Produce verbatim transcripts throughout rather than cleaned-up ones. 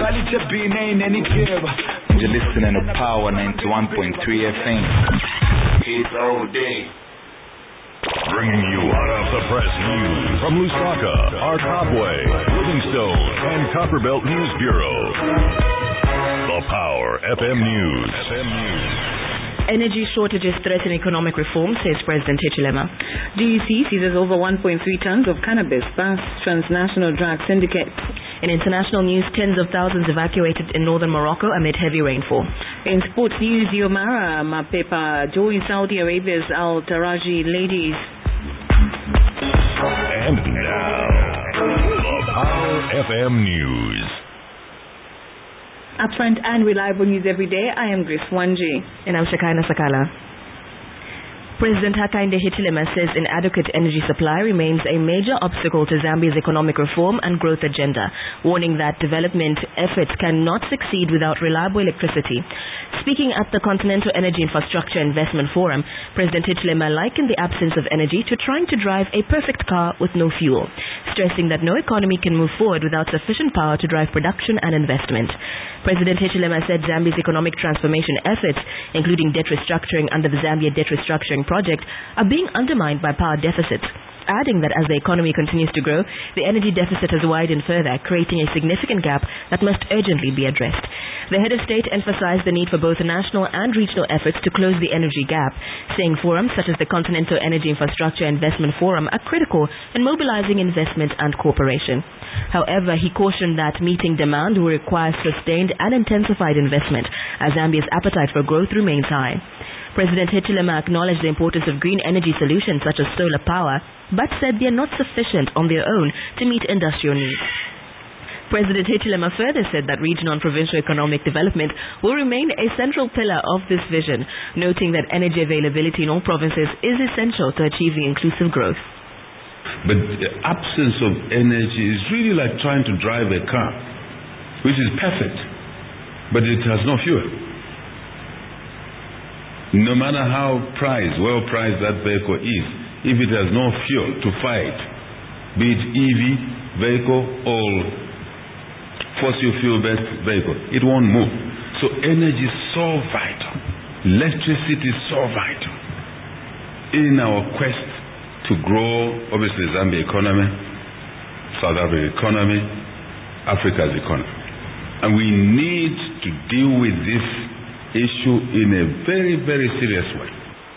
You're listening to Power ninety-one point three F M. It's all day. Bringing you hot off the press news from Lusaka, Arkabwe, Livingstone, and Copperbelt News Bureau. The Power F M News. F M News. Energy shortages threaten economic reform, says President Hichilema. D E C seizes over one point three tons of cannabis past transnational drug syndicates. In international news, tens of thousands evacuated in northern Morocco amid heavy rainfall. In sports news, Yomara Mapepa joins Saudi Arabia's Al Taraji ladies. And now, the Power F M News. Upfront and reliable news every day. I am Grace Wanji. And I'm Shakaina Sakala. President Hakainde Hichilema says inadequate energy supply remains a major obstacle to Zambia's economic reform and growth agenda, warning that development efforts cannot succeed without reliable electricity. Speaking at the Continental Energy Infrastructure Investment Forum, President Hichilema likened the absence of energy to trying to drive a perfect car with no fuel, stressing that no economy can move forward without sufficient power to drive production and investment. President Hichilema said Zambia's economic transformation efforts, including debt restructuring under the Zambia Debt Restructuring Project, are being undermined by power deficits, adding that as the economy continues to grow, the energy deficit has widened further, creating a significant gap that must urgently be addressed. The head of state emphasized the need for both national and regional efforts to close the energy gap, saying forums such as the Continental Energy Infrastructure Investment Forum are critical in mobilizing investment and cooperation. However, he cautioned that meeting demand will require sustained and intensified investment, as Zambia's appetite for growth remains high. President Hichilema acknowledged the importance of green energy solutions such as solar power, but said they are not sufficient on their own to meet industrial needs. President Hichilema further said that regional and provincial economic development will remain a central pillar of this vision, noting that energy availability in all provinces is essential to achieving inclusive growth. But the absence of energy is really like trying to drive a car, which is perfect, but it has no fuel. No matter how prized, well prized that vehicle is, if it has no fuel to fight, be it E V vehicle or fossil fuel based vehicle, it won't move. So energy is so vital. Electricity is so vital in our quest to grow, obviously, Zambia economy, South Africa economy, Africa's economy. And we need to deal with this issue in a very, very serious way.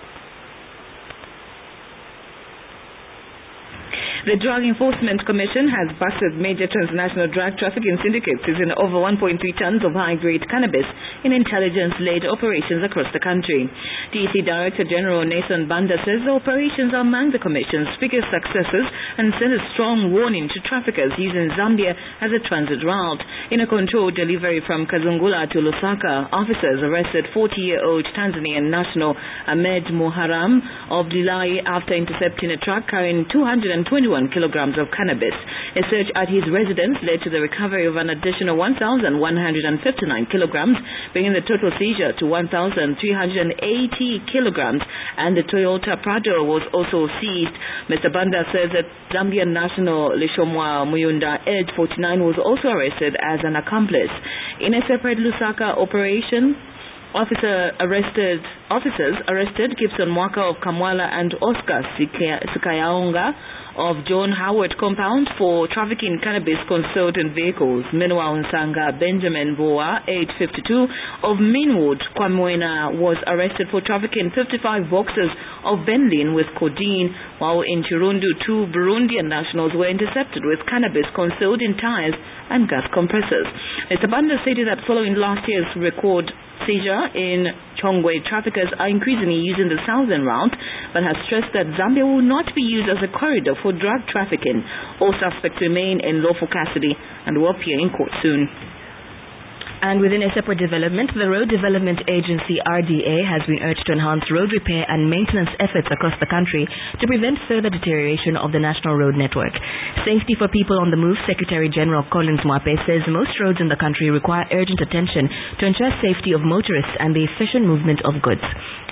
The Drug Enforcement Commission has busted major transnational drug trafficking syndicates seizing over one point three tons of high-grade cannabis in intelligence-led operations across the country. D E C Director General Nathan Banda says the operations are among the Commission's biggest successes and sent a strong warning to traffickers using Zambia as a transit route. In a controlled delivery from Kazungula to Lusaka, officers arrested forty-year-old Tanzanian national Ahmed Muharram of Dilai after intercepting a truck carrying two hundred twenty-one kilograms of cannabis. A search at his residence led to the recovery of an additional one thousand one hundred fifty-nine kilograms, bringing the total seizure to one thousand three hundred eighty kilograms, and the Toyota Prado was also seized. Mister Banda says that Zambian national Lishomwa Muyunda, age forty-nine, was also arrested as an accomplice. In a separate Lusaka operation, Officer arrested, officers arrested Gibson Mwaka of Kamwala and Oscar Sikayaonga of John Howard compound for trafficking cannabis concealed in vehicles. Meanwhile, Nsanga Benjamin Boa, age fifty-two, of Minwood, Kwamwena, was arrested for trafficking fifty-five boxes of Benlin with codeine, while in Chirundu, two Burundian nationals were intercepted with cannabis concealed in tires and gas compressors. Mister Banda stated that following last year's record seizure in Chongwe, traffickers are increasingly using the southern route, but has stressed that Zambia will not be used as a corridor for drug trafficking. All suspects remain in lawful custody and will appear in court soon. And within a separate development, the Road Development Agency R D A has been urged to enhance road repair and maintenance efforts across the country to prevent further deterioration of the national road network. Safety for people on the move, Secretary General Collins Mwape says most roads in the country require urgent attention to ensure safety of motorists and the efficient movement of goods.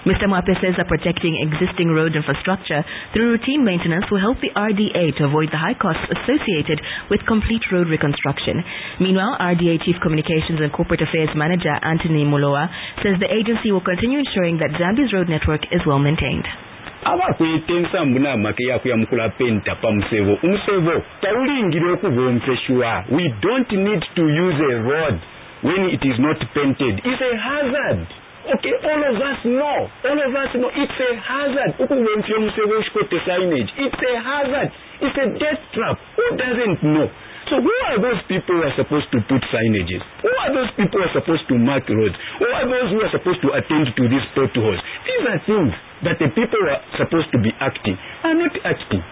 Mister Mwape says that protecting existing road infrastructure through routine maintenance will help the R D A to avoid the high costs associated with complete road reconstruction. Meanwhile, R D A Chief Communications and Corporate Affairs Manager Anthony Mulowa says the agency will continue ensuring that Zambia's road network is well maintained. Abakwitensa mbuna make yakuyamukula penta pa musevo umusevo tawulingire okuvomfeshwa. We don't need to use a road when it is not painted. It's a hazard. Okay, all of us know. All of us know it's a hazard. Ukuvomfya musevo ushikote signage. It's a hazard. It's a death trap. Who doesn't know? So who are those people who are supposed to put signages? Who are those people who are supposed to mark roads? Who are those who are supposed to attend to these potholes? These are things that the people who are supposed to be acting are not acting.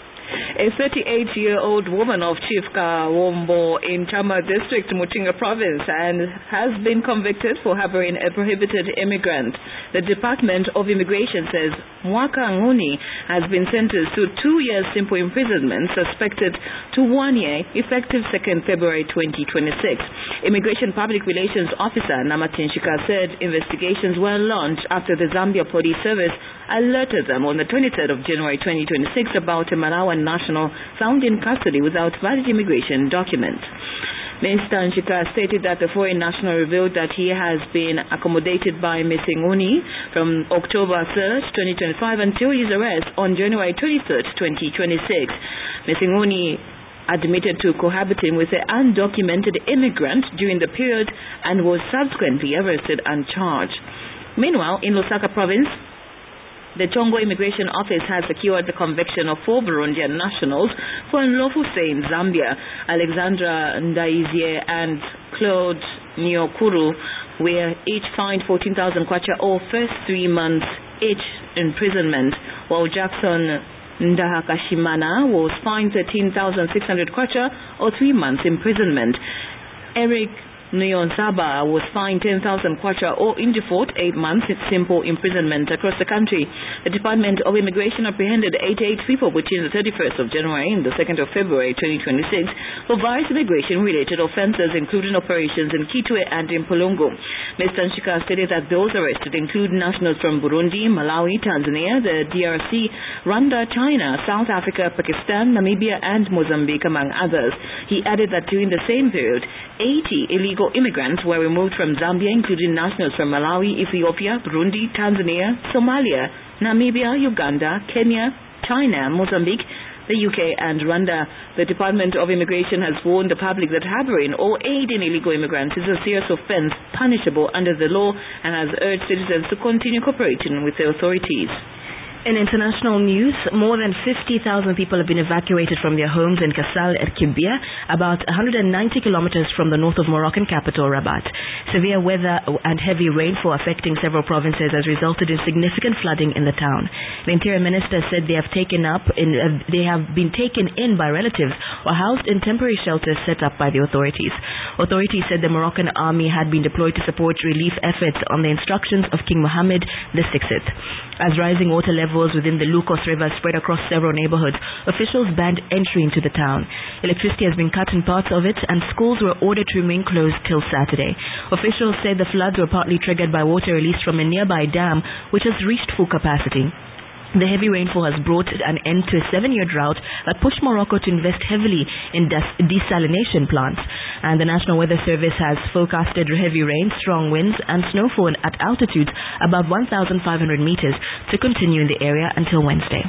A thirty-eight-year-old woman of Chief Kawombo in Chama District, Muchinga Province, and has been convicted for harboring a prohibited immigrant. The Department of Immigration says Mwaka Nguni has been sentenced to two years simple imprisonment, suspected to one year, effective second February twenty twenty-six. Immigration Public Relations Officer Namatin Shika said investigations were launched after the Zambia Police Service alerted them on the twenty-third of January twenty twenty-six about a Malawian national found in custody without valid immigration document. Mister Nshika stated that the foreign national revealed that he has been accommodated by Miz Nguni from October third, twenty twenty-five until his arrest on January twenty-third, twenty twenty-six. Miz Nguni admitted to cohabiting with an undocumented immigrant during the period and was subsequently arrested and charged. Meanwhile, in Lusaka Province, the Chongo Immigration Office has secured the conviction of four Burundian nationals for unlawful stay in Zambia. Alexandra Ndaizie and Claude Nyokuru were each fined fourteen thousand kwacha or first three months each imprisonment, while Jackson Ndahakashimana was fined thirteen thousand six hundred kwacha or three months imprisonment. Eric Nyonsaba was fined ten thousand kwacha or in default eight months simple imprisonment across the country. The Department of Immigration apprehended eighty-eight people between the thirty-first of January and the second of February twenty twenty-six for various immigration-related offences, including operations in Kitwe and in Polongo. Mister Nshika stated that those arrested include nationals from Burundi, Malawi, Tanzania, the D R C, Rwanda, China, South Africa, Pakistan, Namibia, and Mozambique, among others. He added that during the same period, eighty illegal immigrants were removed from Zambia, including nationals from Malawi, Ethiopia, Burundi, Tanzania, Somalia, Namibia, Uganda, Kenya, China, Mozambique, the U K, and Rwanda. The Department of Immigration has warned the public that harboring or aiding illegal immigrants is a serious offense punishable under the law and has urged citizens to continue cooperating with the authorities. In international news, more than fifty thousand people have been evacuated from their homes in Kasal Erkibia, about one hundred ninety kilometers from the north of Moroccan capital Rabat. Severe weather and heavy rainfall affecting several provinces has resulted in significant flooding in the town. The Interior Minister said they have taken up in, uh, they have been taken in by relatives or housed in temporary shelters set up by the authorities. Authorities said the Moroccan army had been deployed to support relief efforts on the instructions of King Mohammed the sixth. As rising water levels within the Lukos River spread across several neighborhoods, officials banned entry into the town. Electricity has been cut in parts of it, and schools were ordered to remain closed till Saturday. Officials said the floods were partly triggered by water released from a nearby dam, which has reached full capacity. The heavy rainfall has brought an end to a seven-year drought that pushed Morocco to invest heavily in des- desalination plants. And the National Weather Service has forecasted heavy rain, strong winds, and snowfall at altitudes above one thousand five hundred meters to continue in the area until Wednesday.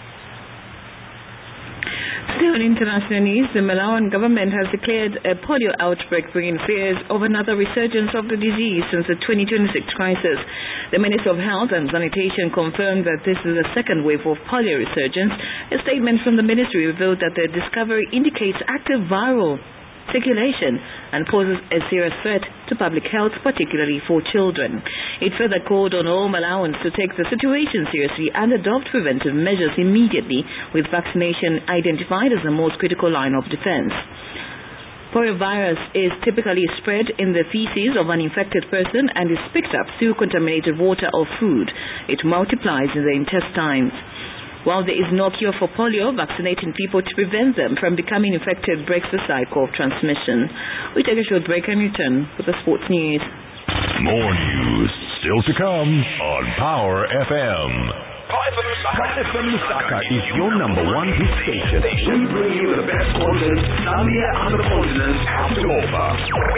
Still in international news, the Malawian government has declared a polio outbreak, bringing fears of another resurgence of the disease since the twenty twenty-six crisis. The Minister of Health and Sanitation confirmed that this is the second wave of polio resurgence. A statement from the ministry revealed that the discovery indicates active viral circulation and poses a serious threat to public health, particularly for children. It further called on all Malawans to take the situation seriously and adopt preventive measures immediately, with vaccination identified as the most critical line of defense. Poliovirus is typically spread in the feces of an infected person and is picked up through contaminated water or food. It multiplies in the intestines. While there is no cure for polio, vaccinating people to prevent them from becoming infected breaks the cycle of transmission. We take a short break and return with the sports news. More news. Still to come on Power F M. Power F M Lusaka is your number one hit station. We bring you the best content Zambia and the continent have to offer.